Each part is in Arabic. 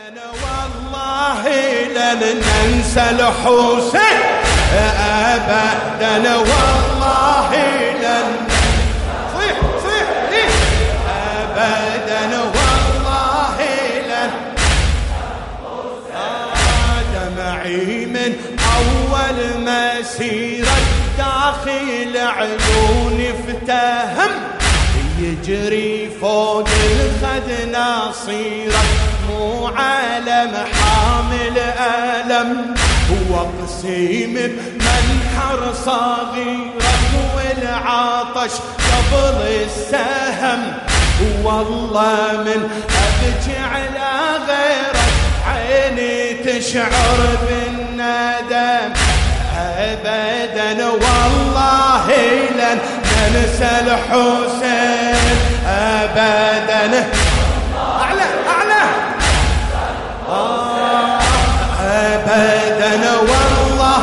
والله لن ننسى الحسين أبدا، والله لن صيح صيح أبدا، والله لن دمعي من أول مسيرة داخل عيوني افتهم، يجري فوق الخد ناصيرة مو عالم حامل ألم، وقسيم بمنحر صغيرة والعطش قبل السهم، والله من أبكي على غيرك عيني تشعر بالندم أبدا، والله لن ننسى الحسين أبدا. أعلى أعلى أبدا، والله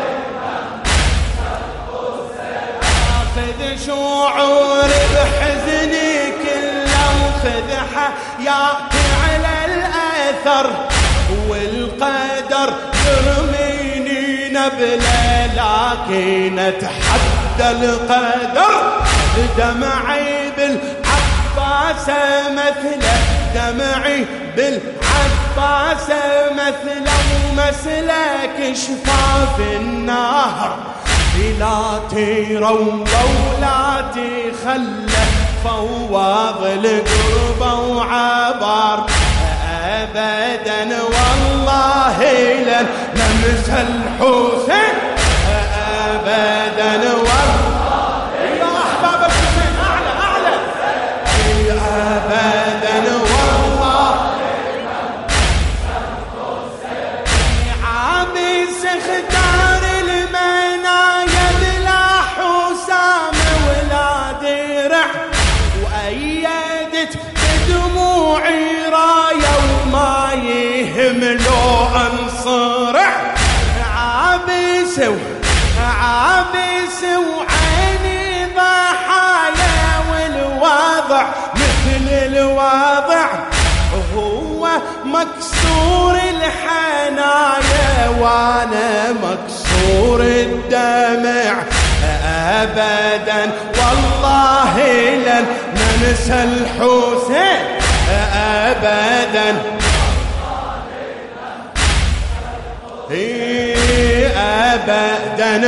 أخذ شعوري بحزني كله، وخذ حياتي على الأثر، والقدر يرميني نبلة لكن أتحدى القدر، دمعي بالعباس مثله، دمعي بالعباس مثله، ومسلك شفاف النهر، لا تروى ولا تخلى فواض القربة وعبر أبدا، والله لن ننسى الحسين أبدا، والله يا أحباب الحسين أعلى أعلى أبدا، والله عابس اختار المنايا بلا حسام ولا درع، وأيدت بدموعي راية وما يهم لو انصرع، عابس وعيني ضحايا، والوضع مثل الوضع، هو مكسور الحنايا وانا مكسور الدمع ابدا، والله لن ننسى الحسين ابدا أبدا،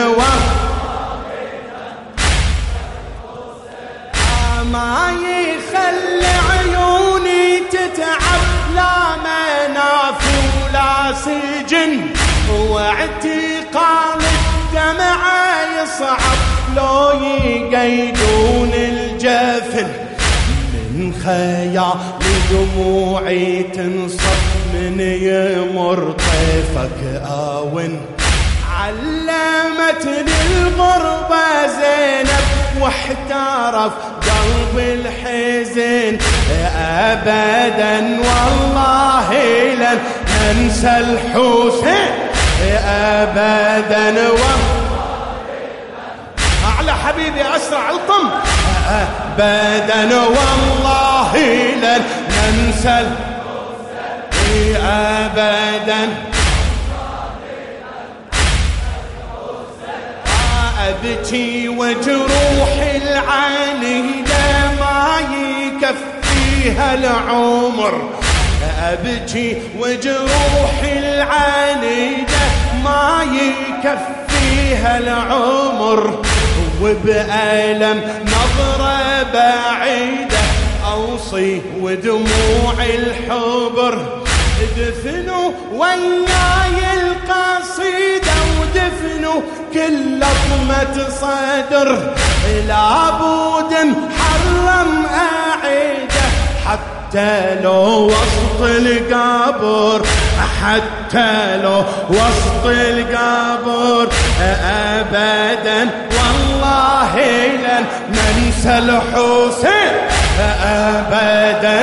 ما يخلي عيوني تتعب لا منافي ولا سجن، واعتقال الدمعة يصعب لو يقيدون الجفن، من خيال دموعي تنصب من يمر طيفك آون، علمتني الغربة زينب واحترف قلب الحزن أبدا، والله لن ننسى الحسين أبدا، أعلى حبيبي أسرع الطم أبدا، والله لن ننسى الحسين أبدا، أبكي وجروحي العنيدة ما يكفيها العمر، أبكي وجروحي العنيدة ما يكفيها العمر، وبألم نظرة بعيدة أوصي ودموعي الحبر، دفنوا وياي القصيدة ودفنوا كل لطمة صدر، لابد محرم أعيده حتى لو وسط القبر، حتى لو وسط القبر أبدا، والله لن ننسى الحسين أبدا.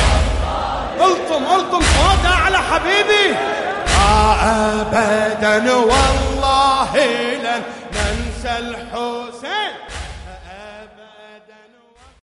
الطم صوت أعلى حبيبي أبدا، والله لن ننسى الحسين.